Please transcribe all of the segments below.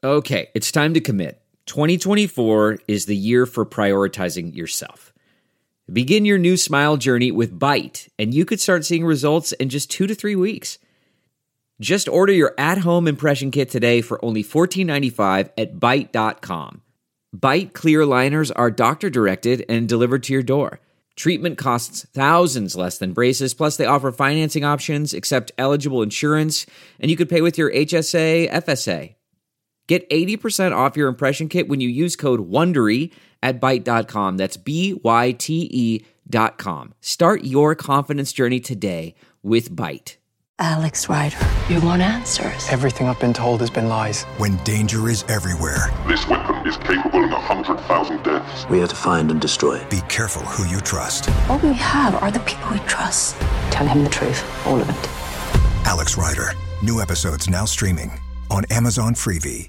Okay, it's time to commit. 2024 is the year for prioritizing yourself. Begin your new smile journey with Byte, and you could start seeing results in just 2 to 3 weeks. Just order your at-home impression kit today for only $14.95 at Byte.com. Byte clear liners are doctor-directed and delivered to your door. Treatment costs thousands less than braces, plus they offer financing options, accept eligible insurance, and you could pay with your HSA, FSA. Get 80% off your impression kit when you use code WONDERY at Byte.com. That's BYTE.com. Start your confidence journey today with Byte. Alex Rider, you want answers? Everything I've been told has been lies. When danger is everywhere, this weapon is capable of 100,000 deaths. We have to find and destroy it. Be careful who you trust. All we have are the people we trust. Tell him the truth, all of it. Alex Rider. New episodes now streaming on Amazon Freevee.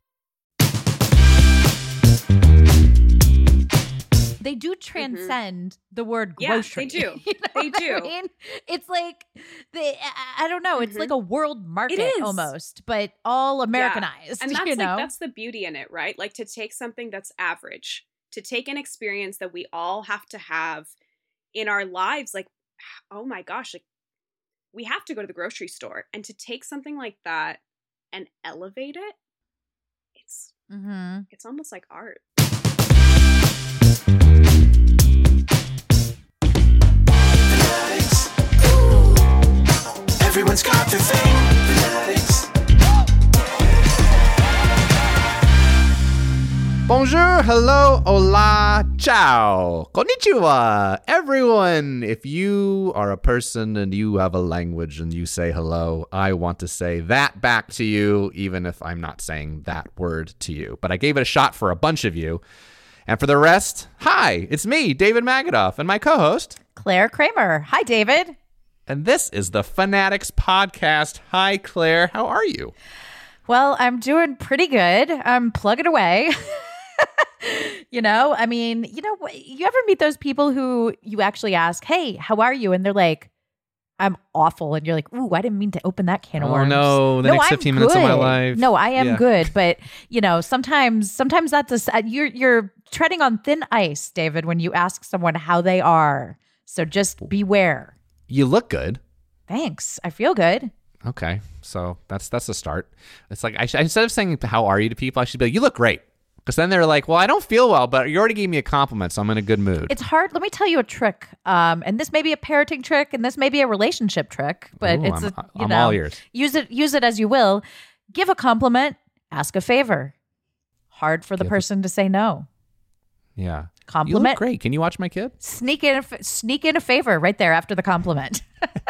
They do transcend the word grocery. Yeah, they do. You know they do. I mean? It's like, I don't know, it's like a world market almost, but all Americanized. And that's that's the beauty in it, right? Like to take something that's average, to take an experience that we all have to have in our lives, like, oh my gosh, like we have to go to the grocery store, and to take something like that and elevate it, it's almost like art. Everyone's got their thing. Bonjour, hello, hola, ciao, konnichiwa, everyone. If you are a person and you have a language and you say hello, I want to say that back to you, even if I'm not saying that word to you. But I gave it a shot for a bunch of you. And for the rest, hi, it's me, David Magadoff, and my co-host, Claire Kramer. Hi, David. And this is the Fanatics Podcast. Hi, Claire. How are you? Well, I'm doing pretty good. I'm plugging away. You ever meet those people who you actually ask, hey, how are you? And they're like, I'm awful. And you're like, ooh, I didn't mean to open that can of worms. Oh, no, next 15 minutes of my life. No, I am good. But, sometimes that's you're treading on thin ice, David, when you ask someone how they are. So just beware. You look good. Thanks. I feel good. Okay. So that's a start. It's like, instead of saying, how are you to people, I should be like, you look great. Because then they're like, well, I don't feel well, but you already gave me a compliment, so I'm in a good mood. It's hard. Let me tell you a trick. And this may be a parenting trick, and this may be a relationship trick, but I'm all ears. Use it as you will. Give a compliment, ask a favor. Hard for the person to say no. Yeah. Compliment. You look great. Can you watch my kid? Sneak in a favor right there after the compliment.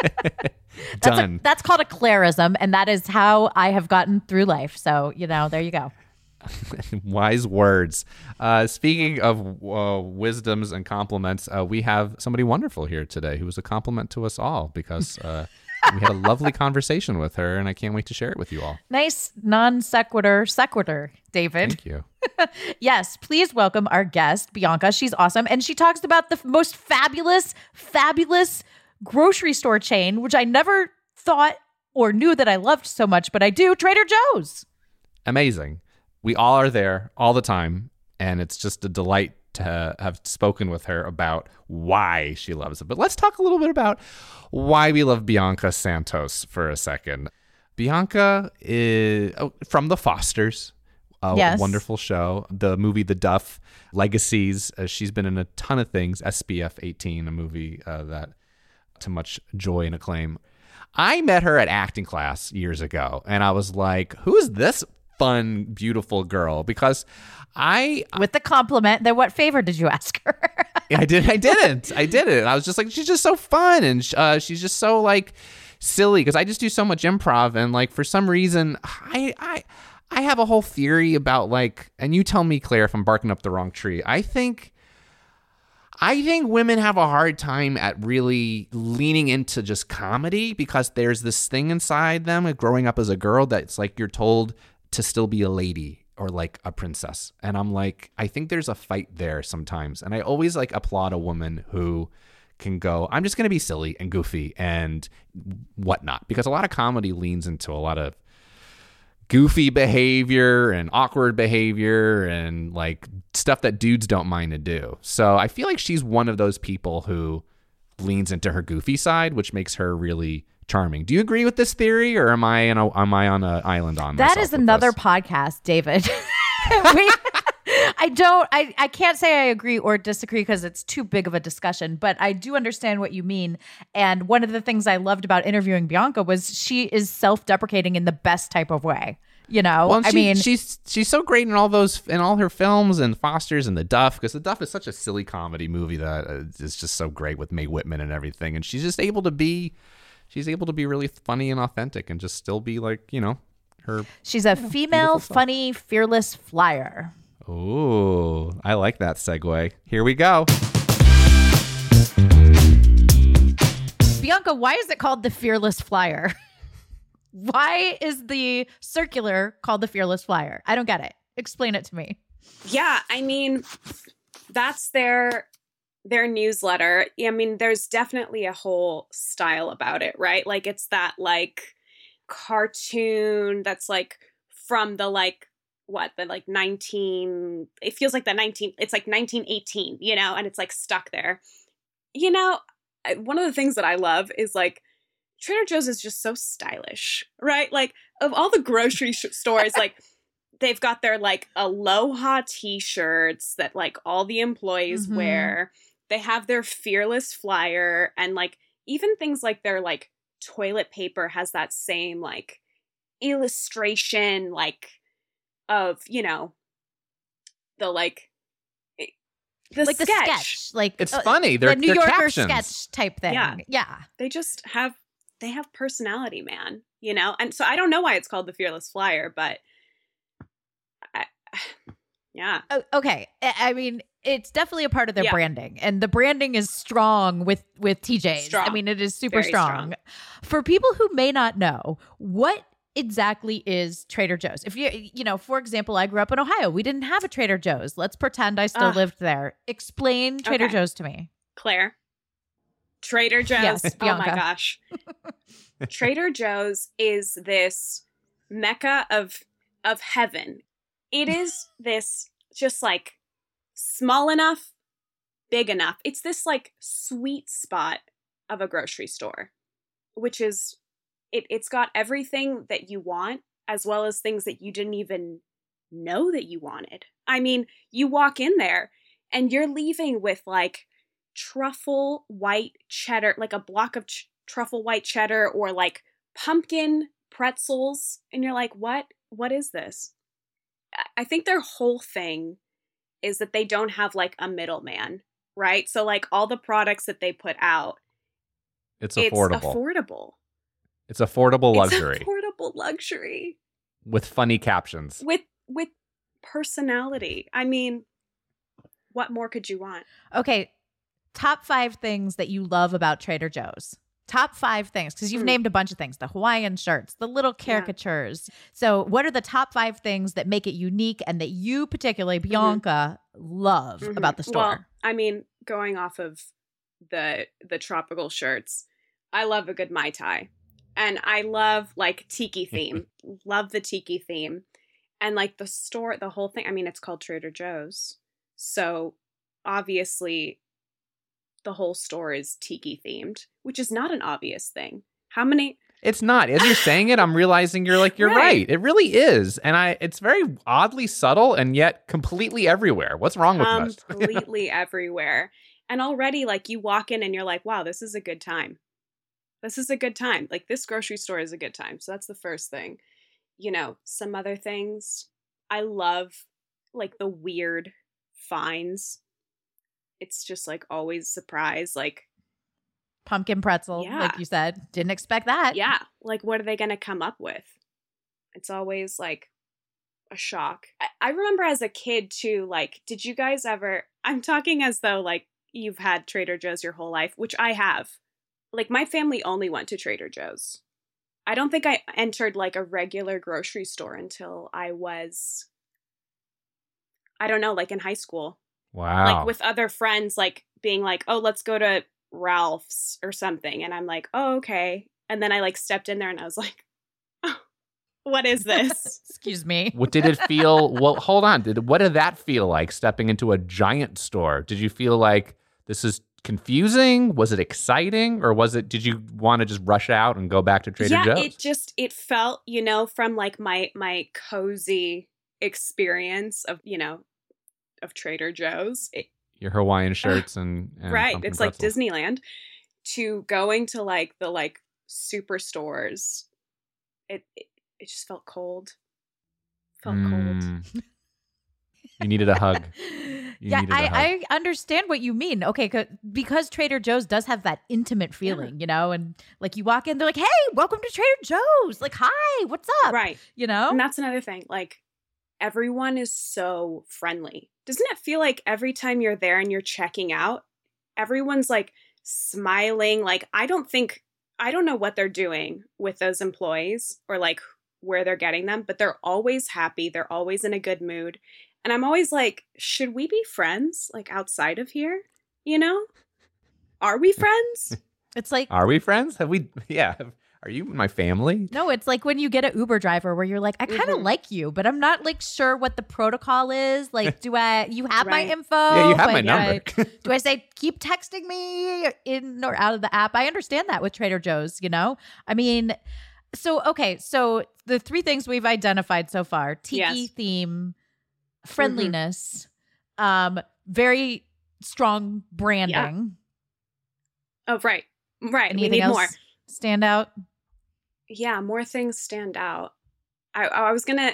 Done. That's called a Clairism, and that is how I have gotten through life. So, there you go. Wise words. Speaking of wisdoms and compliments, we have somebody wonderful here today who was a compliment to us all because we had a lovely conversation with her, and I can't wait to share it with you all. Nice non sequitur, David. Thank you. Yes, please welcome our guest, Bianca. She's awesome, and she talks about the most fabulous grocery store chain, which I never thought or knew that I loved so much, but I do, Trader Joe's. Amazing. We all are there all the time, and it's just a delight to have spoken with her about why she loves it. But let's talk a little bit about why we love Bianca Santos for a second. Bianca is from The Fosters, a wonderful show. The movie The Duff, Legacies. She's been in a ton of things. SPF 18, a movie that to much joy and acclaim. I met her at acting class years ago, and I was like, who is this fun, beautiful girl? Because with the compliment, then what favor did you ask her? I didn't. I was just like, she's just so fun, and she's just so like silly, because I just do so much improv, and like for some reason I have a whole theory about like, and you tell me, Claire, if I'm barking up the wrong tree. I think women have a hard time at really leaning into just comedy, because there's this thing inside them growing up as a girl that's like you're told to still be a lady or like a princess. And I'm like, I think there's a fight there sometimes. And I always like applaud a woman who can go, I'm just going to be silly and goofy and whatnot. Because a lot of comedy leans into a lot of goofy behavior and awkward behavior and like stuff that dudes don't mind to do. So I feel like she's one of those people who leans into her goofy side, which makes her really charming. Do you agree with this theory, or am I on an island on that? Myself Is another this? podcast, David. I can't say I agree or disagree because it's too big of a discussion, but I do understand what you mean. And one of the things I loved about interviewing Bianca was she is self-deprecating in the best type of way. You know, Well, I mean, she's so great in all her films and Foster's and The Duff, because The Duff is such a silly comedy movie that is just so great with Mae Whitman and everything, and she's able to be really funny and authentic and just still be like, you know, her. She's a female, funny, fearless flyer. Ooh, I like that segue. Here we go. Bianca, why is it called the Fearless Flyer? Why is the circular called the Fearless Flyer? I don't get it. Explain it to me. Yeah, I mean, that's their newsletter. I mean, there's definitely a whole style about it, right? Like it's that like cartoon that's like from the like what, the like 19, it feels like it's like 1918, you know, and it's like stuck there. You know, one of the things that I love is like Trader Joe's is just so stylish, right? Like of all the grocery stores, like they've got their like Aloha t-shirts that like all the employees wear. They have their Fearless Flyer, and like even things like their like toilet paper has that same like illustration like of, you know, the like the sketch. Like It's funny. the They're New Yorker captions. sketch type thing. Yeah. They just have personality, man, you know? And so I don't know why it's called the Fearless Flyer, but yeah. Okay. I mean, it's definitely a part of their Yeah. branding, and the branding is strong with TJ's. Strong. I mean, it is super Very strong. For people who may not know, what exactly is Trader Joe's? If you know, for example, I grew up in Ohio. We didn't have a Trader Joe's. Let's pretend I still lived there. Explain Trader Okay. Joe's to me. Claire. Trader Joe's. Yes, Oh my Bianca. gosh. Trader Joe's is this mecca of heaven. It is this just like small enough, big enough. It's this like sweet spot of a grocery store, which is it's got everything that you want, as well as things that you didn't even know that you wanted. I mean, you walk in there and you're leaving with like truffle white cheddar, like a block of truffle white cheddar, or like pumpkin pretzels, and you're like, what is this? I think their whole thing is that they don't have like a middleman, right? So like all the products that they put out, It's affordable. It's It's affordable luxury It's affordable luxury with funny captions. with personality. I mean, what more could you want? Okay. Top 5 things that you love about Trader Joe's. Top 5 things, because you've named a bunch of things, the Hawaiian shirts, the little caricatures. So what are the top 5 things that make it unique and that you particularly, Bianca, love about the store? Well, I mean, going off of the tropical shirts, I love a good Mai Tai. And I love like tiki theme. Love the tiki theme. And like the store, the whole thing, I mean, it's called Trader Joe's. So obviously the whole store is tiki themed, which is not an obvious thing. How many? It's not. As you're saying it, I'm realizing you're right. It really is. And it's very oddly subtle and yet completely everywhere. What's wrong with us? Completely everywhere. And already like you walk in and you're like, wow, this is a good time. This is a good time. Like this grocery store is a good time. So that's the first thing. You know, some other things. I love like the weird finds. It's just like always a surprise. Like Pumpkin pretzel, like you said. Didn't expect that. Yeah. Like what are they going to come up with? It's always like a shock. I remember as a kid too, like, did you guys ever, I'm talking as though like you've had Trader Joe's your whole life, which I have. Like my family only went to Trader Joe's. I don't think I entered like a regular grocery store until I was, I don't know, like in high school. Wow. Like with other friends, like being like, oh, let's go to Ralph's or something. And I'm like, oh, okay. And then I like stepped in there and I was like, oh, What is this? Excuse me. What did it feel? Well, hold on. What did that feel like stepping into a giant store? Did you feel like this is confusing? Was it exciting? Or did you want to just rush out and go back to Trader Joe's? It felt, from like my cozy experience of Trader Joe's. Your Hawaiian shirts and right. pumpkin It's pretzels. like Disneyland, to going to like the like superstores. It just felt cold. Cold. You needed a hug. I understand what you mean. Okay, because Trader Joe's does have that intimate feeling, and like you walk in, they're like, "Hey, welcome to Trader Joe's." Like, "Hi, what's up?" Right. And that's another thing. Like, everyone is so friendly. Doesn't it feel like every time you're there and you're checking out, everyone's like smiling? Like, I don't know what they're doing with those employees or like where they're getting them, but they're always happy. They're always in a good mood. And I'm always like, should we be friends like outside of here? Are we friends? It's like, are we friends? Have we? Yeah. Are you my family? No, it's like when you get an Uber driver where you're like, I kind of like you, but I'm not like sure what the protocol is. Like, you have my info? Yeah, you have my number. Do I say, keep texting me in or out of the app? I understand that with Trader Joe's, I mean, so the three things we've identified so far: tiki theme, friendliness, very strong branding. Yeah. Oh, right. Anything we need else more. Stand out? Yeah, more things stand out. I was gonna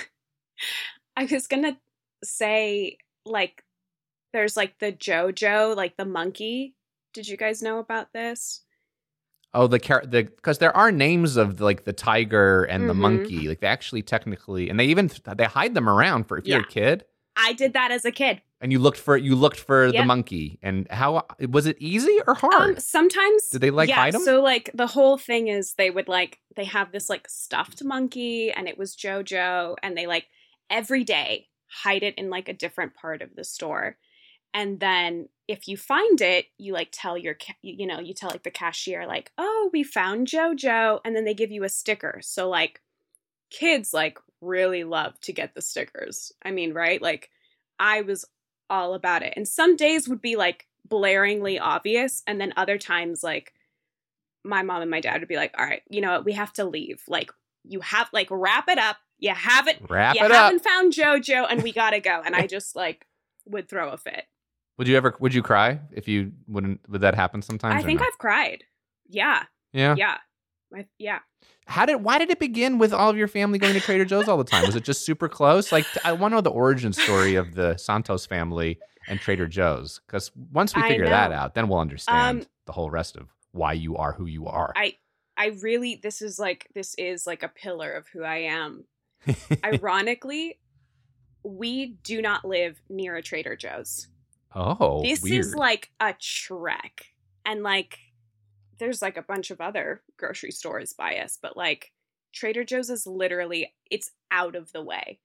say, like, there's like the JoJo, like the monkey. Did you guys know about this? Oh, because there are names of like the tiger and the monkey. Like, they actually technically, and they hide them around for if you're a kid. I did that as a kid. And you looked for the monkey. And how was it, easy or hard? Sometimes. Did they hide them? So like the whole thing is they have this like stuffed monkey, and it was JoJo, and they like every day hide it in like a different part of the store. And then if you find it, you like tell you tell like the cashier like, "Oh, we found JoJo," and then they give you a sticker. So like kids like really love to get the stickers. I mean, right? Like, I was all about it. And some days would be like blaringly obvious, and then other times like my mom and my dad would be like, "All right, you know what? We have to leave. Like, you have like wrap it up. You haven't found JoJo, and we gotta go." And I just like would throw a fit. Would you cry if you would that happen sometimes? I think I've cried. Yeah. Yeah. Yeah. Yeah. Why did it begin with all of your family going to Trader Joe's all the time? Was it just super close? Like, I want to know the origin story of the Santos family and Trader Joe's, because once we figure that out, then we'll understand the whole rest of why you are who you are. I really, this is like a pillar of who I am. Ironically, we do not live near a Trader Joe's. Oh, this weird. is like a trek, and like there's like a bunch of other grocery stores by us, but like Trader Joe's is literally, it's out of the way.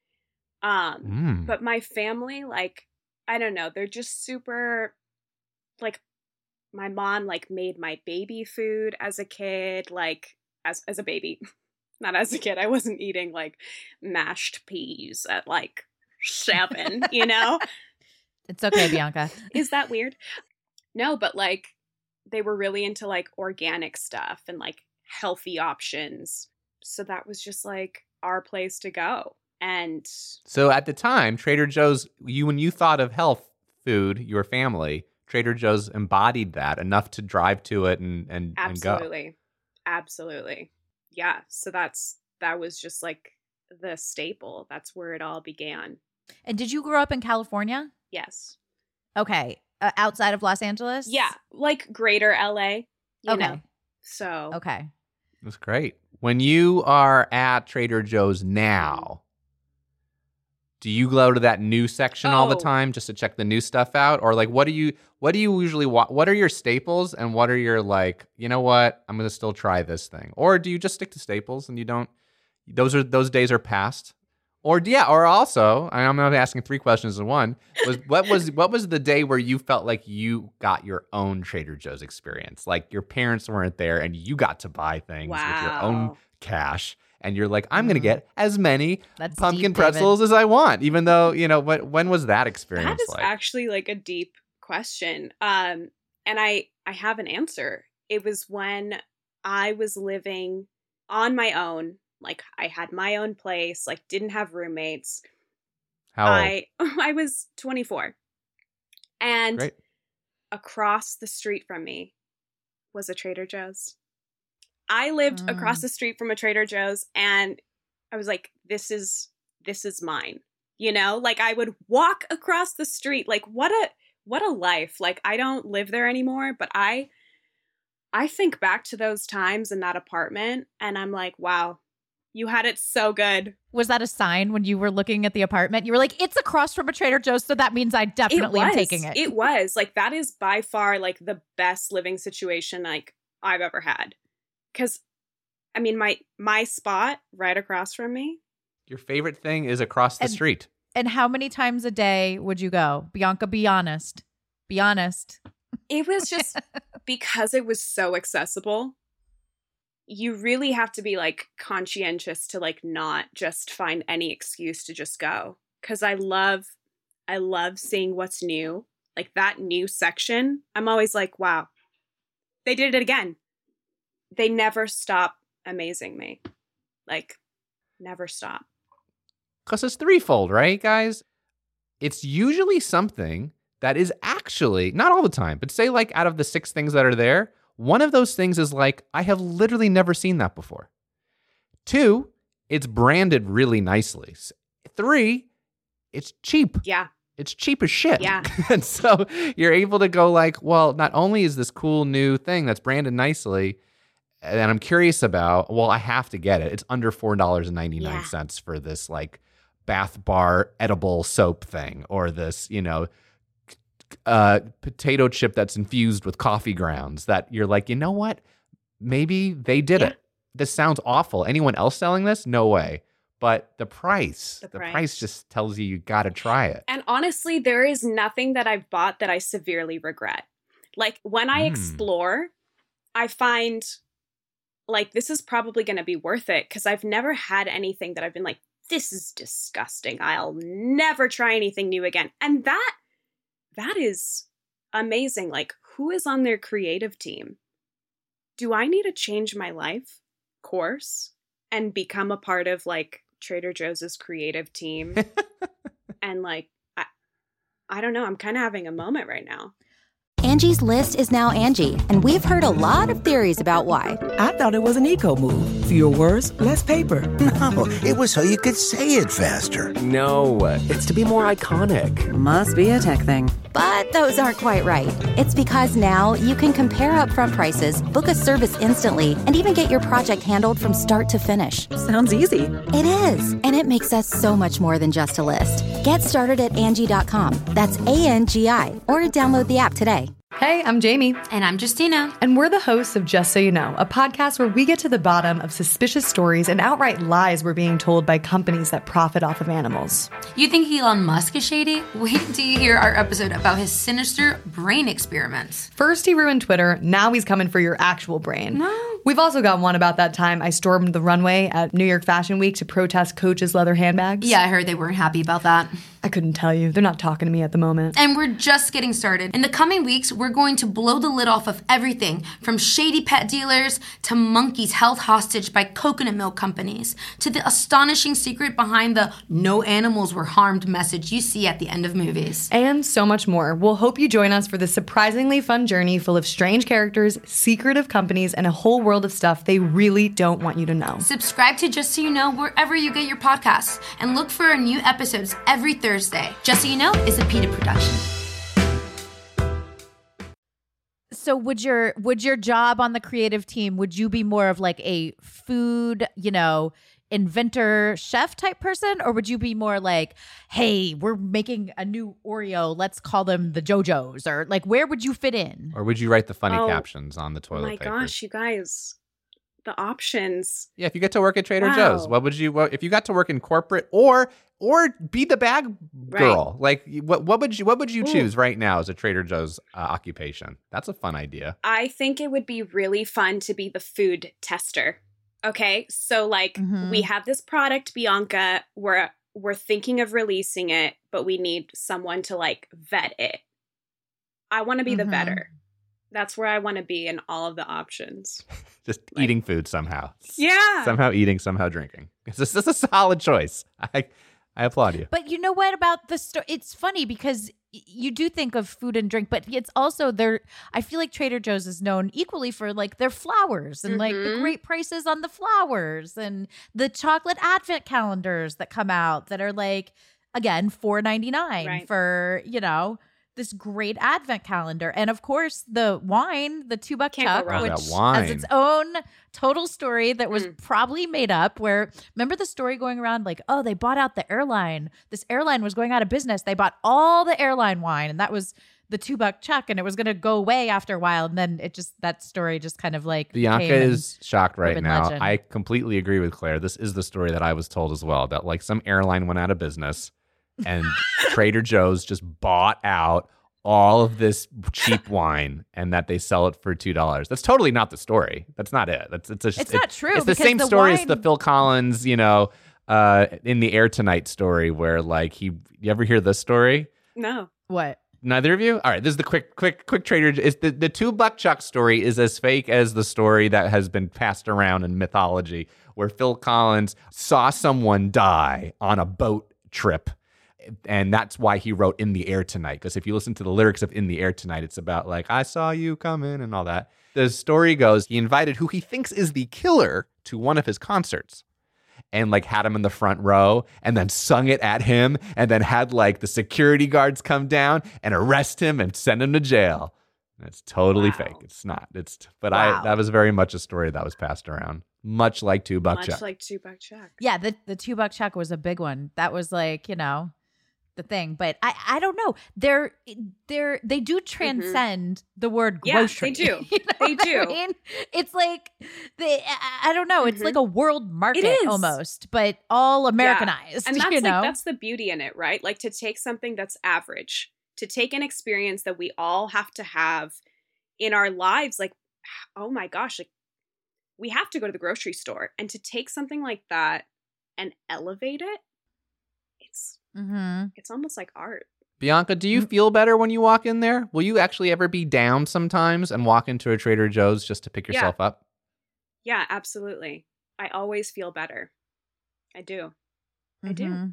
But my family, like, I don't know, they're just super, like, my mom like made my baby food as a kid, like as a baby, not as a kid. I wasn't eating like mashed peas at like 7, you know? It's okay, Bianca. Is that weird? No, but like they were really into like organic stuff and like healthy options. So that was just like our place to go. And so at the time, Trader Joe's, when you thought of health food, your family, Trader Joe's embodied that enough to drive to it and go. Absolutely. Yeah. So that was just like the staple. That's where it all began. And did you grow up in California? Yes. Okay. Outside of Los Angeles? Yeah. Like greater LA. You know? So. Okay. That's great. When you are at Trader Joe's now, do you go to that new section all the time just to check the new stuff out? Or like, what do you usually what are your staples and what are your like, you know what, I'm going to still try this thing? Or do you just stick to staples and you don't, those days are past? Or also, I'm not asking 3 questions in one. What was the day where you felt like you got your own Trader Joe's experience? Like your parents weren't there and you got to buy things with your own cash and you're like, I'm going to get as many That's pumpkin deep, pretzels as I want, even though, when was that experience That is like? actually like a deep question. And I have an answer. It was when I was living on my own, like I had my own place, like didn't have roommates. How old? I was 24. And Great. across the street from me was a Trader Joe's. I lived across the street from a Trader Joe's, and I was like, this is mine. Like I would walk across the street. Like what a life. Like I don't live there anymore, but I think back to those times in that apartment, and I'm like, wow, you had it so good. Was that a sign when you were looking at the apartment? You were like, it's across from a Trader Joe's, so that means I definitely am taking it. It was. Like, that is by far, like, the best living situation, like, I've ever had. Because, I mean, my spot right across from me. Your favorite thing is across the street. And how many times a day would you go? Bianca, be honest. Be honest. It was just because it was so accessible. You really have to be like conscientious to like not just find any excuse to just go. Cause I love seeing what's new. Like that new section. I'm always like, wow, they did it again. They never stop amazing me. Like never stop. Cause it's threefold, right, guys? It's usually something that is actually, not all the time, but say like out of the 6 things that are there, one of those things is like, I have literally never seen that before. 2, it's branded really nicely. 3, it's cheap. Yeah. It's cheap as shit. Yeah. And so you're able to go like, well, not only is this cool new thing that's branded nicely, and I'm curious about, well, I have to get it. It's under $4.99 for this like bath bar edible soap thing, or this, potato chip that's infused with coffee grounds that you're like, you know what? Maybe they did it. This sounds awful. Anyone else selling this? No way. But the price just tells you got to try it. And honestly, there is nothing that I've bought that I severely regret. Like when I explore, I find like this is probably going to be worth it because I've never had anything that I've been like, this is disgusting. I'll never try anything new again. And that is amazing. Like, who is on their creative team? Do I need to change my life course and become a part of like Trader Joe's creative team? And like, I don't know. I'm kind of having a moment right now. Angie's List is now Angie, and we've heard a lot of theories about why. I thought it was an eco move. Fewer words, less paper. No, it was so you could say it faster. No, it's to be more iconic. Must be a tech thing. But those aren't quite right. It's because now you can compare upfront prices, book a service instantly, and even get your project handled from start to finish. Sounds easy. It is, and it makes us so much more than just a list. Get started at Angie.com. That's ANGI, or download the app today. Hey, I'm Jamie. And I'm Justina. And we're the hosts of Just So You Know, a podcast where we get to the bottom of suspicious stories and outright lies we're being told by companies that profit off of animals. You think Elon Musk is shady? Wait till you hear our episode about his sinister brain experiments. First he ruined Twitter, now he's coming for your actual brain. No. We've also got one about that time I stormed the runway at New York Fashion Week to protest Coach's leather handbags. Yeah, I heard they weren't happy about that. I couldn't tell you. They're not talking to me at the moment. And we're just getting started. In the coming weeks, we're going to blow the lid off of everything from shady pet dealers to monkeys held hostage by coconut milk companies to the astonishing secret behind the no animals were harmed message you see at the end of movies. And so much more. We'll hope you join us for this surprisingly fun journey full of strange characters, secretive companies, and a whole world of stuff they really don't want you to know. Subscribe to Just So You Know wherever you get your podcasts and look for our new episodes every Thursday. Just So You Know is a PETA production. So would your job on the creative team, would you be more of like a food, inventor chef type person? Or would you be more like, hey, we're making a new Oreo, let's call them the JoJo's? Or like, where would you fit in? Or would you write the funny captions on the toilet paper? Oh my gosh, you guys. The options. Yeah, if you get to work at Trader Joe's, if you got to work in corporate or be the bag girl? Right. Like what would you choose right now as a Trader Joe's occupation? That's a fun idea. I think it would be really fun to be the food tester. Okay, so like we have this product, Bianca. We're thinking of releasing it, but we need someone to like vet it. I want to be the vetter. That's where I want to be in all of the options. Just eating food somehow. Yeah. Somehow eating, somehow drinking. This is a solid choice. I applaud you. But you know what about the story? It's funny because you do think of food and drink, but it's also I feel like Trader Joe's is known equally for like their flowers and like the great prices on the flowers and the chocolate advent calendars that come out that are like, again, $4.99 for, this great advent calendar. And of course, the wine, the $2 Chuck, which has its own total story that was probably made up. Where, remember the story going around like, oh, they bought out the airline. This airline was going out of business. They bought all the airline wine, and that was the $2 Chuck, and it was going to go away after a while. And then that story just kind of like Bianca is shocked right now. legend. I completely agree with Claire. This is the story that I was told as well, that like some airline went out of business and Trader Joe's just bought out all of this cheap wine and that they sell it for $2. That's totally not the story. That's not it. It's not true. It's the same story as the Phil Collins, In the Air Tonight story where like you ever hear this story? No. What? Neither of you? All right, this is the quick Trader. Is the $2 Chuck story is as fake as the story that has been passed around in mythology, where Phil Collins saw someone die on a boat trip, and that's why he wrote "In the Air Tonight." Because if you listen to the lyrics of "In the Air Tonight," it's about like I saw you coming and all that. The story goes he invited who he thinks is the killer to one of his concerts, and like had him in the front row and then sung it at him and then had like the security guards come down and arrest him and send him to jail. And it's totally fake. It's not. That was very much a story that was passed around. Much like $2 Chuck. Much like $2 Chuck. Yeah, the $2 Chuck was a big one. That was like, the thing. But I don't know. They do transcend the word grocery. Yeah, they do. They do. I mean? It's like I don't know. It's like a world market almost, but all Americanized. And that's that's the beauty in it, right? Like to take something that's average, to take an experience that we all have to have in our lives, like, oh my gosh, like we have to go to the grocery store, and to take something like that and elevate it, it's almost like art. Bianca, do you feel better when you walk in there? Will you actually ever be down sometimes and walk into a Trader Joe's just to pick yourself up? Yeah, absolutely. I always feel better. I do. I do.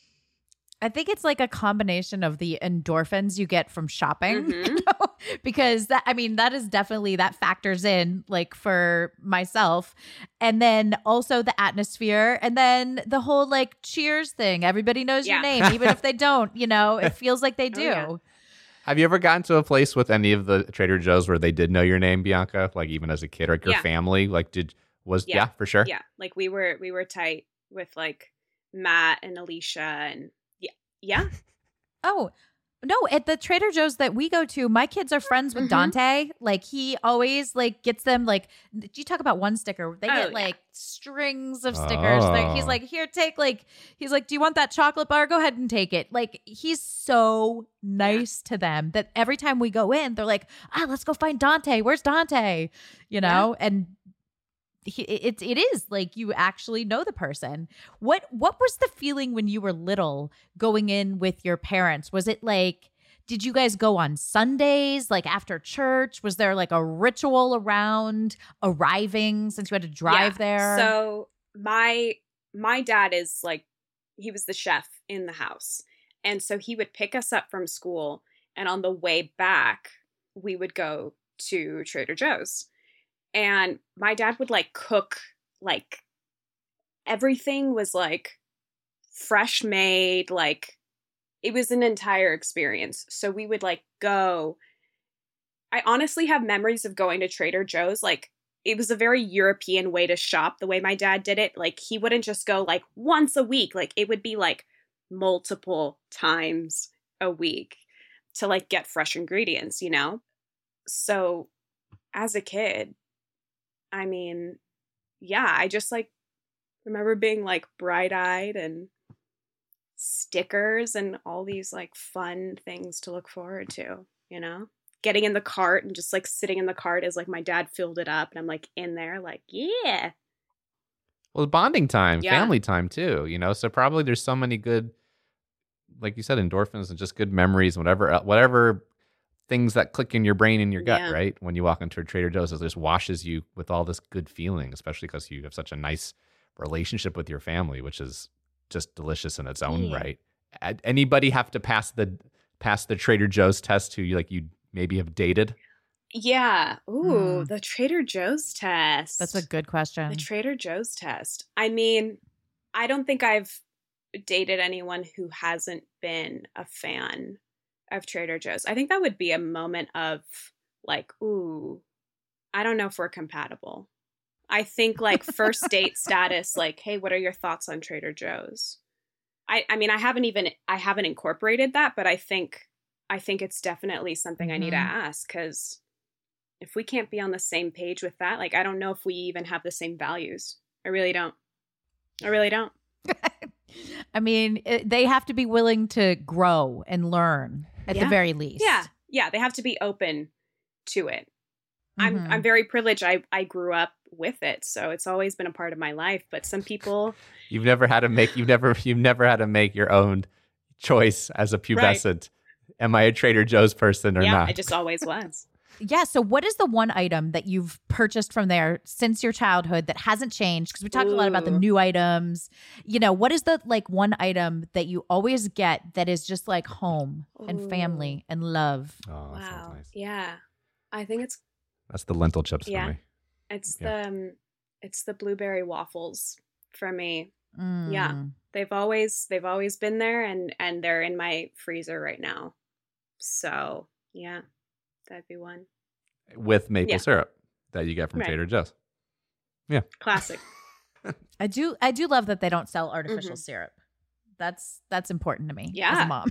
I think it's like a combination of the endorphins you get from shopping, because that is definitely, that factors in like for myself. And then also the atmosphere, and then the whole like cheers thing. Everybody knows your name, even if they don't, it feels like they do. Yeah. Have you ever gotten to a place with any of the Trader Joe's where they did know your name, Bianca? Like even as a kid, or like your family, like for sure. Yeah. Like we were tight with like Matt and Alicia and yeah. Oh, no, at the Trader Joe's that we go to, my kids are friends with Dante. Like he always like gets them like, you talk about one sticker. They get like strings of stickers. He's like, here, he's like, do you want that chocolate bar? Go ahead and take it. Like he's so nice to them that every time we go in, they're like, let's go find Dante. Where's Dante? And it is like you actually know the person. What was the feeling when you were little going in with your parents? Was it like, did you guys go on Sundays, like after church? Was there like a ritual around arriving since you had to drive there? So my dad is like, he was the chef in the house. And so he would pick us up from school, and on the way back, we would go to Trader Joe's. And my dad would like cook, like everything was like fresh made, like it was an entire experience. So we would like go. I honestly have memories of going to Trader Joe's. Like it was a very European way to shop, the way my dad did it. Like he wouldn't just go like once a week. Like it would be like multiple times a week to like get fresh ingredients, So as a kid, I mean, yeah, I just like remember being like bright-eyed and stickers and all these like fun things to look forward to, getting in the cart and just like sitting in the cart as like my dad filled it up and I'm like in there like, yeah. Well, bonding time, Yeah. family time too, so probably there's so many good, like you said, endorphins and just good memories, whatever things that click in your brain and your gut, Yeah. right? When you walk into a Trader Joe's, it just washes you with all this good feeling, especially because you have such a nice relationship with your family, which is just delicious in its own right. Anybody have to pass the Trader Joe's test who you maybe have dated? Yeah. Ooh, the Trader Joe's test. That's a good question. The Trader Joe's test. I mean, I don't think I've dated anyone who hasn't been a fan of Trader Joe's. I think that would be a moment of like, ooh, I don't know if we're compatible. I think like first date status, like, hey, what are your thoughts on Trader Joe's? I mean, I haven't incorporated that, but I think it's definitely something I need to ask, because if we can't be on the same page with that, like, I don't know if we even have the same values. I really don't. I mean, they have to be willing to grow and learn at the very least. Yeah. They have to be open to it. I'm very privileged. I grew up with it, so it's always been a part of my life. But some people, you've never had to make your own choice as a pubescent. Right. Am I a Trader Joe's person or not? I just always was. Yeah. So what is the one item that you've purchased from there since your childhood that hasn't changed? Because we talked a lot about the new items. What is the one item that you always get that is just like home and family and love? Oh, that sounds nice. Yeah. I think that's the lentil chips for me. It's the blueberry waffles for me. Yeah. They've always been there, and they're in my freezer right now. So, yeah. That'd be one. With maple syrup that you get from Trader Joe's. Yeah. Classic. I do love that they don't sell artificial syrup. That's important to me as a mom.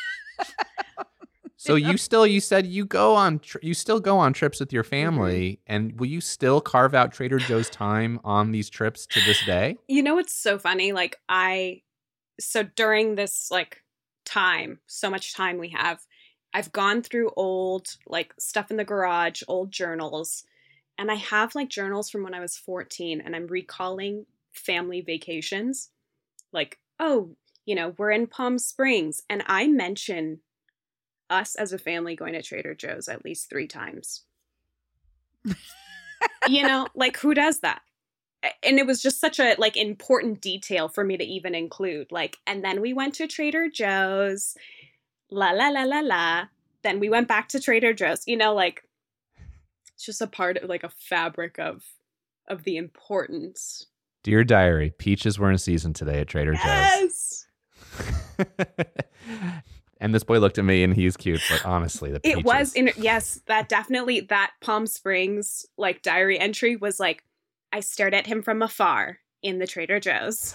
So you said you still go on trips with your family, and will you still carve out Trader Joe's time on these trips to this day? It's so funny. Like so during this time, so much time we have, I've gone through old stuff in the garage, old journals, and I have journals from when I was 14, and I'm recalling family vacations. We're in Palm Springs, and I mention us as a family going to Trader Joe's at least 3 times. Who does that? And it was just such a important detail for me to even include. And then we went to Trader Joe's. La la la la la. Then we went back to Trader Joe's. It's just a part of a fabric of the importance. Dear Diary, peaches were in season today at Trader Joe's. And this boy looked at me and he's cute, but honestly, the peaches. It was that Palm Springs diary entry was I stared at him from afar in the Trader Joe's.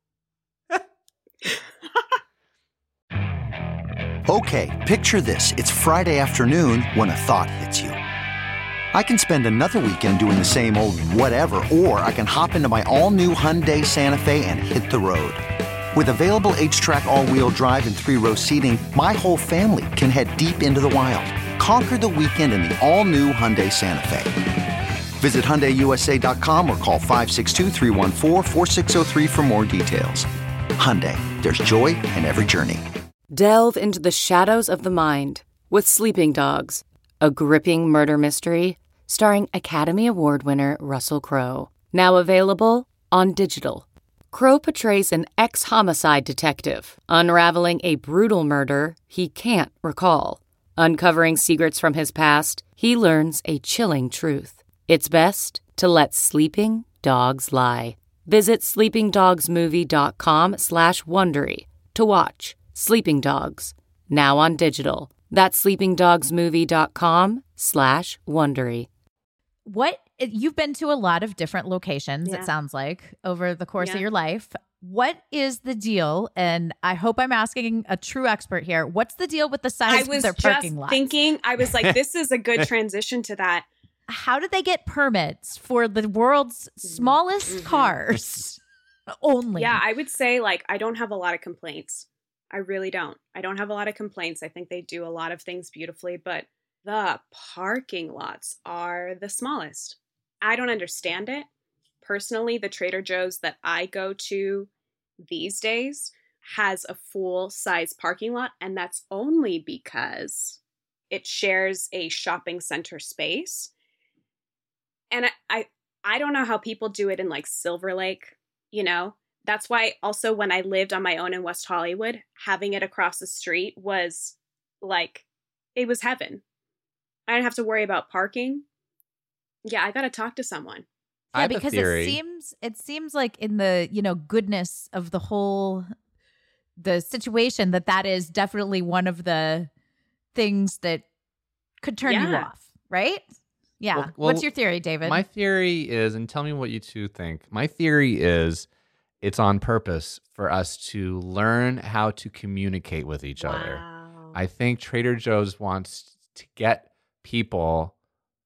Okay, picture this. It's Friday afternoon when a thought hits you. I can spend another weekend doing the same old whatever, or I can hop into my all-new Hyundai Santa Fe and hit the road. With available H-Track all-wheel drive and 3-row seating, my whole family can head deep into the wild. Conquer the weekend in the all-new Hyundai Santa Fe. Visit HyundaiUSA.com or call 562-314-4603 for more details. Hyundai, there's joy in every journey. Delve into the shadows of the mind with Sleeping Dogs, a gripping murder mystery starring Academy Award winner Russell Crowe. Now available on digital. Crowe portrays an ex-homicide detective unraveling a brutal murder he can't recall. Uncovering secrets from his past, he learns a chilling truth. It's best to let sleeping dogs lie. Visit sleepingdogsmovie.com/Wondery to watch Sleeping Dogs, now on digital. That's sleepingdogsmovie.com/Wondery. You've been to a lot of different locations, it sounds like, over the course of your life. What is the deal? And I hope I'm asking a true expert here. What's the deal with the size of their parking lots? I was like, this is a good transition to that. How did they get permits for the world's smallest cars only? Yeah, I would say I don't have a lot of complaints. I really don't. I don't have a lot of complaints. I think they do a lot of things beautifully, but the parking lots are the smallest. I don't understand it, personally, the Trader Joe's that I go to these days has a full-size parking lot, and that's only because it shares a shopping center space. And I don't know how people do it in like Silver Lake, you know? That's why also when I lived on my own in West Hollywood, having it across the street was like, it was heaven. I didn't have to worry about parking. Yeah, I got to talk to someone. Yeah, because it seems like in the, goodness of the situation that is definitely one of the things that could turn you off, right? Yeah. Well, what's your theory, David? My theory is, and tell me what you two think. My theory is it's on purpose for us to learn how to communicate with each other. I think Trader Joe's wants to get people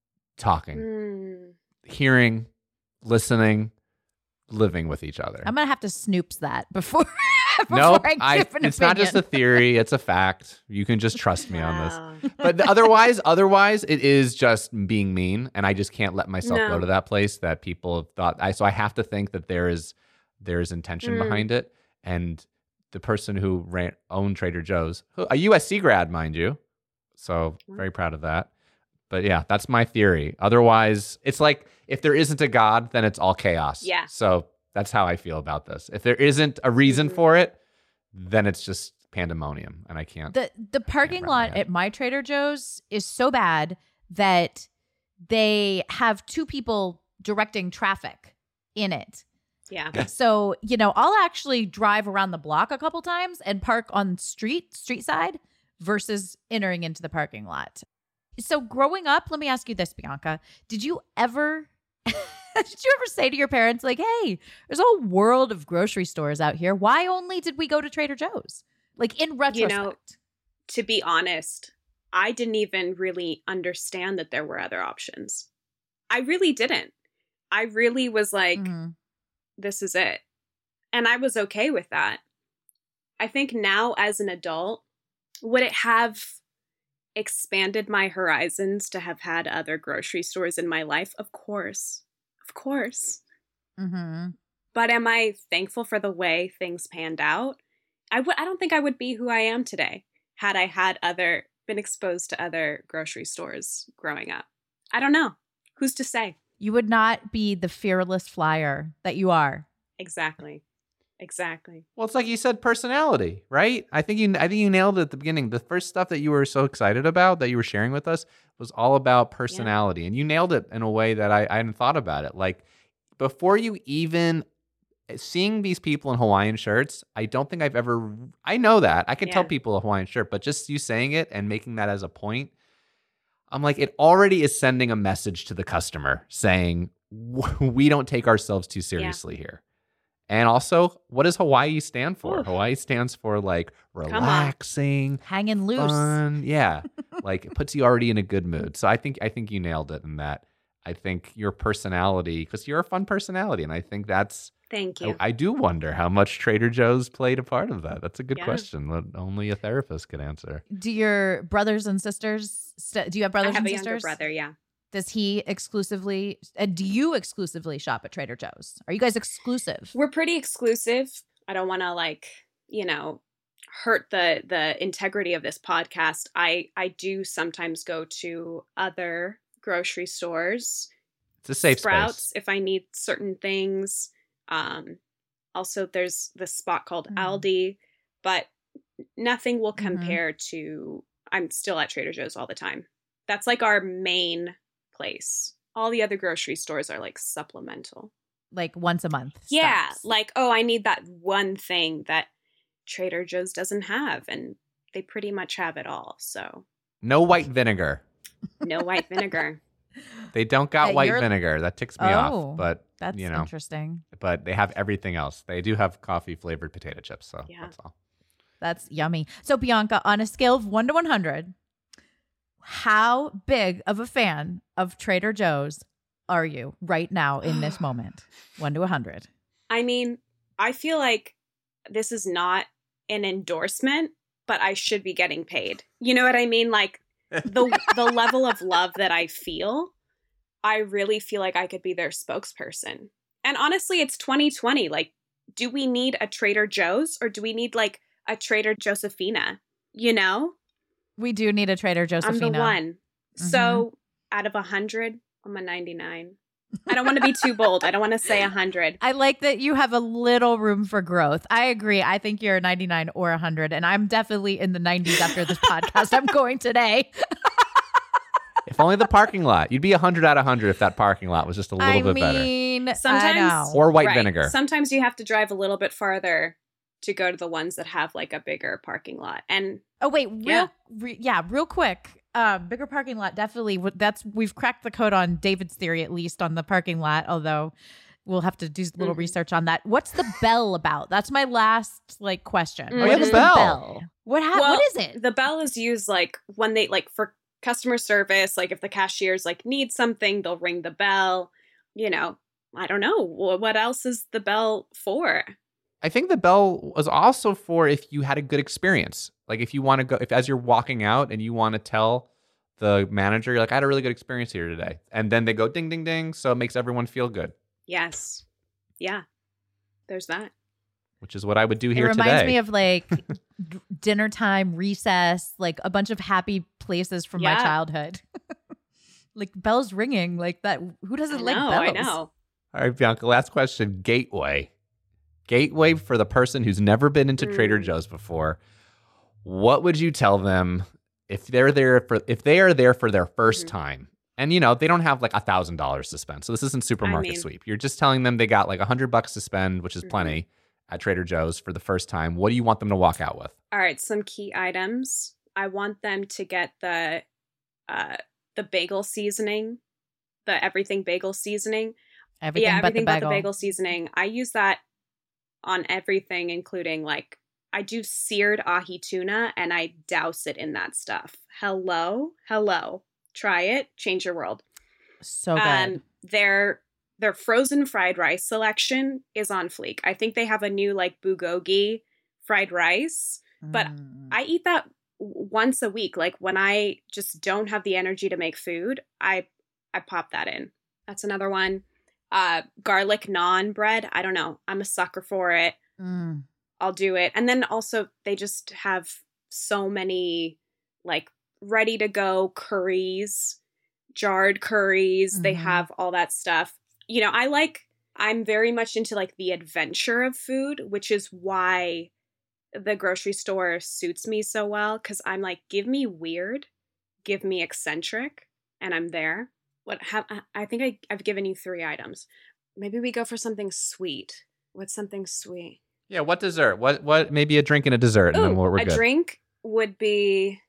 talking, hearing, listening, living with each other. I'm going to have to snoops that before Nope, I give an it's not just a theory, it's a fact. You can just trust me on this. But otherwise, it is just being mean, and I just can't let myself go to that place that people have thought. So I have to think that there is intention behind it. And the person who owned Trader Joe's, a USC grad, mind you, so very proud of that. But yeah, that's my theory. Otherwise, it's like if there isn't a God, then it's all chaos. Yeah. So that's how I feel about this. If there isn't a reason for it, then it's just pandemonium, and I can't. The parking lot at my Trader Joe's is so bad that they have two people directing traffic in it. Yeah. So, I'll actually drive around the block a couple times and park on street side versus entering into the parking lot. So growing up, let me ask you this, Bianca. Did you ever say to your parents, like, hey, there's a whole world of grocery stores out here. Why only did we go to Trader Joe's? Like, in retrospect. To be honest, I didn't even really understand that there were other options. I really didn't. I really was like, this is it. And I was okay with that. I think now as an adult, would it have expanded my horizons to have had other grocery stores in my life? Of course. Of course. Mm-hmm. But am I thankful for the way things panned out? I don't think I would be who I am today had I been exposed to other grocery stores growing up. I don't know. Who's to say? You would not be the fearless flyer that you are. Exactly. Well, it's like you said, personality, right? I think you nailed it at the beginning. The first stuff that you were so excited about that you were sharing with us was all about personality. And you nailed it in a way that I hadn't thought about it. Like, before you even seeing these people in Hawaiian shirts, I don't think I know that. I can tell people a Hawaiian shirt, but just you saying it and making that as a point, I'm like, it already is sending a message to the customer saying, we don't take ourselves too seriously here. And also, what does Hawaii stand for? Hawaii stands for like relaxing, hanging loose. Fun. Yeah. Like it puts you already in a good mood. So I think you nailed it in that. I think your personality, because you're a fun personality. And I think that's, thank you. I do wonder how much Trader Joe's played a part of that. That's a good question that only a therapist could answer. Do your brothers and sisters, do you have brothers and sisters? I have a younger brother, yeah. Does he do you exclusively shop at Trader Joe's? Are you guys exclusive? We're pretty exclusive. I don't want to hurt the integrity of this podcast. I do sometimes go to other grocery stores. It's a safe Sprouts space. if I need certain things. Also there's this spot called Aldi, but nothing will compare to, I'm still at Trader Joe's all the time. That's like our main place. All the other grocery stores are like supplemental. Like once a month. Yeah. stops. Like, I need that one thing that Trader Joe's doesn't have. And they pretty much have it all. So no white vinegar. No white vinegar. They don't got white vinegar. That ticks me off. But that's interesting. But they have everything else. They do have coffee flavored potato chips. So that's all. That's yummy. So Bianca, on a scale of 1 to 100, how big of a fan of Trader Joe's are you right now in this moment? 1 to 100. I mean, I feel like this is not an endorsement, but I should be getting paid. You know what I mean? Like the level of love that I feel, I really feel like I could be their spokesperson. And honestly, it's 2020. Like, do we need a Trader Joe's or do we need like a Trader Josephina? You know? We do need a Trader Josephina. I'm the one. So out of 100, I'm a 99. I don't want to be too bold. I don't want to say 100. I like that you have a little room for growth. I agree. I think you're a 99 or 100, and I'm definitely in the 90s after this podcast. I'm going today. If only the parking lot. You'd be 100 out of 100 if that parking lot was just a little bit better. Sometimes, or white vinegar. Sometimes you have to drive a little bit farther to go to the ones that have like a bigger parking lot. And oh wait, real quick. Bigger parking lot, definitely. We've cracked the code on David's theory, at least on the parking lot. Although we'll have to do a little research on that. What's the bell about? That's my last question. What is the bell? What is it? The bell is used like when they like for customer service. Like if the cashiers like need something, they'll ring the bell. You know, I don't know what else is the bell for. I think the bell was also for if you had a good experience. Like if you want to go, if as you're walking out and you want to tell the manager, you're like, I had a really good experience here today. And then they go ding, ding, ding. So it makes everyone feel good. Yes. Yeah. There's that. Which is what I would do here today. It reminds me of like dinner time, recess, like a bunch of happy places from my childhood. Like bells ringing like that. Who doesn't like bells? I know. All right, Bianca, last question. Gateway for the person who's never been into Trader Joe's before. What would you tell them if they are there for their first time? And you know, they don't have like $1,000 to spend. So this isn't supermarket sweep. You're just telling them they got like $100 to spend, which is plenty at Trader Joe's for the first time. What do you want them to walk out with? All right, some key items. I want them to get the bagel seasoning, the everything bagel seasoning. Everything but the bagel seasoning. I use that on everything, including like I do seared ahi tuna and I douse it in that stuff. Hello. Try it. Change your world. So good. Their frozen fried rice selection is on fleek. I think they have a new like bulgogi fried rice, but I eat that once a week. Like when I just don't have the energy to make food, I pop that in. That's another one. Garlic naan bread. I don't know. I'm a sucker for it. I'll do it. And then also they just have so many like ready to go curries, jarred curries. They have all that stuff. You know, I'm very much into like the adventure of food, which is why the grocery store suits me so well. Cause I'm like, give me weird, give me eccentric, and I'm there. I think I've given you 3 items. Maybe we go for something sweet. What's something sweet? Yeah, what dessert? What? Maybe a drink and a dessert, and then we're good. A drink would be.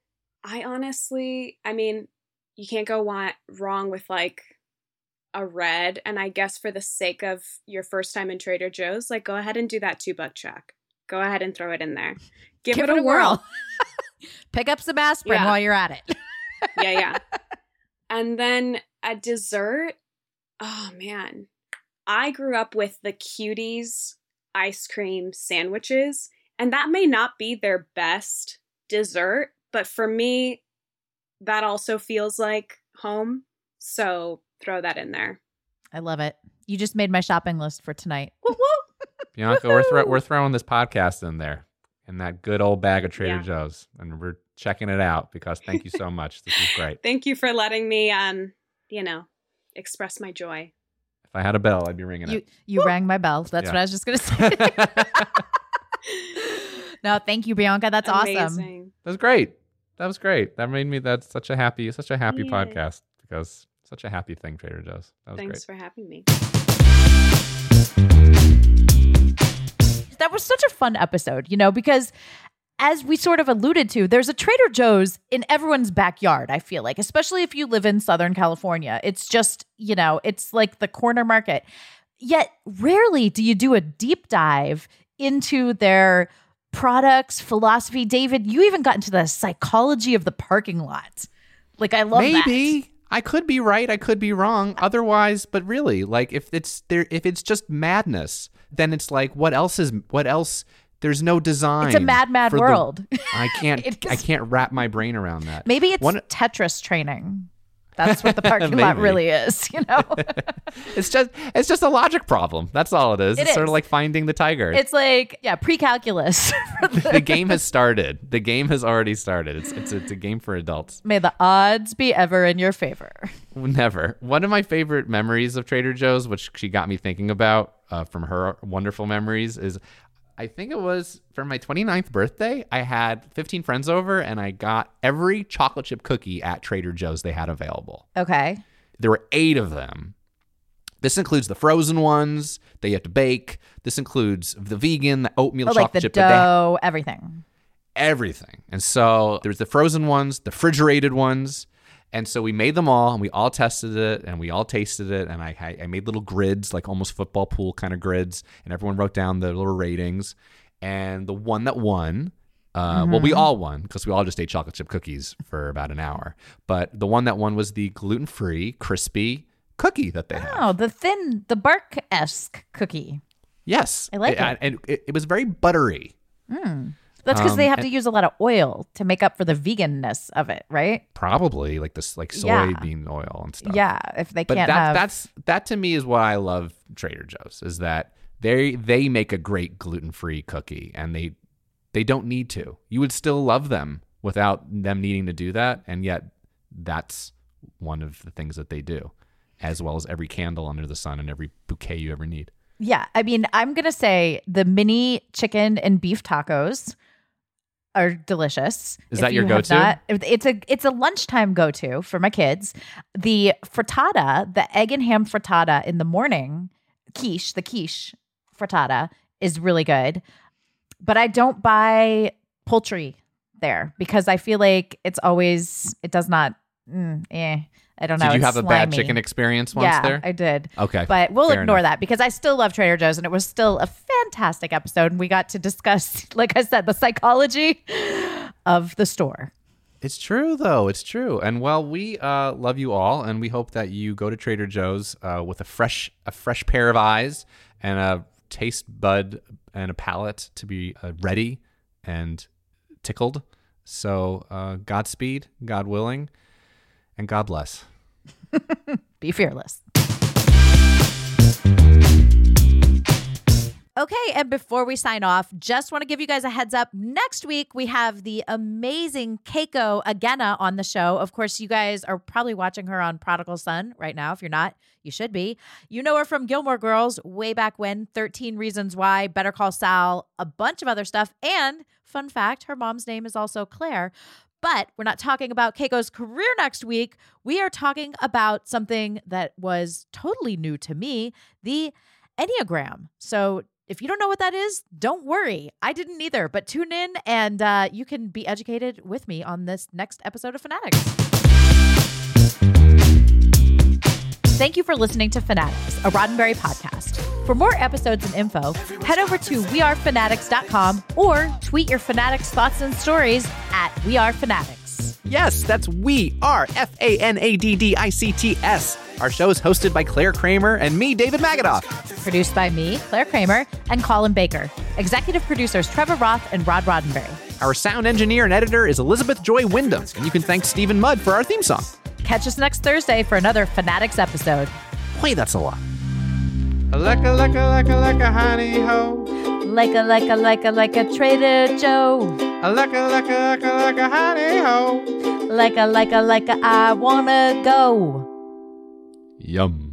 I mean, you can't go wrong with like a red. And I guess for the sake of your first time in Trader Joe's, like go ahead and do that $2 check. Go ahead and throw it in there. Give it a whirl. Pick up some aspirin while you're at it. Yeah. And then a dessert. Oh man. I grew up with the Cuties ice cream sandwiches, and that may not be their best dessert, but for me, that also feels like home. So throw that in there. I love it. You just made my shopping list for tonight. Bianca, we're throwing this podcast in there, in that good old bag of Trader Joe's, and we're checking it out because thank you so much. This is great. Thank you for letting me, express my joy. If I had a bell, I'd be ringing it. You rang my bell. That's what I was just going to say. No, thank you, Bianca. That's awesome. That was great. That made me. That's such a happy podcast because such a happy thing, Trader Joe's. That was Thanks great. for having me. That was such a fun episode, because as we sort of alluded to, there's a Trader Joe's in everyone's backyard, I feel like, especially if you live in Southern California. It's just, it's like the corner market. Yet rarely do you do a deep dive into their products, philosophy. David, you even got into the psychology of the parking lot. Like, I love that. Maybe. I could be right. I could be wrong. Otherwise, but really, like if it's just madness, then it's like, what else? There's no design. It's a mad world. I can't wrap my brain around that. Maybe it's Tetris training. That's what the parking lot really is, you know? It's just a logic problem. That's all it is. It's sort of like finding the tiger. It's like, pre-calculus. The game has started. The game has already started. It's a game for adults. May the odds be ever in your favor. Never. One of my favorite memories of Trader Joe's, which she got me thinking about from her wonderful memories, is I think it was for my 29th birthday. I had 15 friends over and I got every chocolate chip cookie at Trader Joe's they had available. Okay. There were 8 of them. This includes the frozen ones that you have to bake. This includes the vegan, the oatmeal chocolate like chip. the dough, everything. Everything. And so there's the frozen ones, the refrigerated ones. And so we made them all, and we all tested it, and we all tasted it, and I made little grids, like almost football pool kind of grids, and everyone wrote down the little ratings. And the one that won, well, we all won, because we all just ate chocolate chip cookies for about an hour. But the one that won was the gluten-free, crispy cookie that they have. Oh, the bark-esque cookie. Yes. I like it. And it was very buttery. That's because they have to use a lot of oil to make up for the veganness of it, right? Probably like this, like soybean oil and stuff. Yeah, if they can't that to me is what I love Trader Joe's, is that they make a great gluten-free cookie, and they don't need to. You would still love them without them needing to do that, and yet that's one of the things that they do, as well as every candle under the sun and every bouquet you ever need. Yeah, I mean, I'm gonna say the mini chicken and beef tacos are delicious. Is that your go-to? It's a lunchtime go-to for my kids. The frittata, the egg and ham frittata in the morning, the quiche frittata is really good. But I don't buy poultry there because I feel like it does not, I don't know. Did you have slimy. a bad chicken experience once there? Yeah, I did. Okay. But we'll ignore enough. that because I still love Trader Joe's, and it was still a fantastic episode. And we got to discuss, like I said, the psychology of the store. It's true, though. It's true. And well, we love you all, and we hope that you go to Trader Joe's with a fresh pair of eyes and a taste bud and a palate to be ready and tickled. So Godspeed, God willing. And God bless. Be fearless. Okay, and before we sign off, just want to give you guys a heads up. Next week, we have the amazing Keiko Agena on the show. Of course, you guys are probably watching her on Prodigal Son right now. If you're not, you should be. You know her from Gilmore Girls way back when, 13 Reasons Why, Better Call Saul, a bunch of other stuff. And fun fact, her mom's name is also Claire. But we're not talking about Keiko's career next week. We are talking about something that was totally new to me, the Enneagram. So if you don't know what that is, don't worry. I didn't either, but tune in and you can be educated with me on this next episode of Fanatics. Thank you for listening to Fanatics, a Roddenberry podcast. For more episodes and info, head over to wearefanatics.com or tweet your Fanatics thoughts and stories at wearefanatics. Yes, that's We Are, FANADDICTS. Our show is hosted by Claire Kramer and me, David Magadoff. Produced by me, Claire Kramer, and Colin Baker. Executive producers Trevor Roth and Rod Roddenberry. Our sound engineer and editor is Elizabeth Joy Wyndham, and you can thank Stephen Mudd for our theme song. Catch us next Thursday for another Fanatics episode. Wait, that's a lot. Like a honey ho. Like a Trader Joe. Like a honey ho. Like a I wanna go. Yum.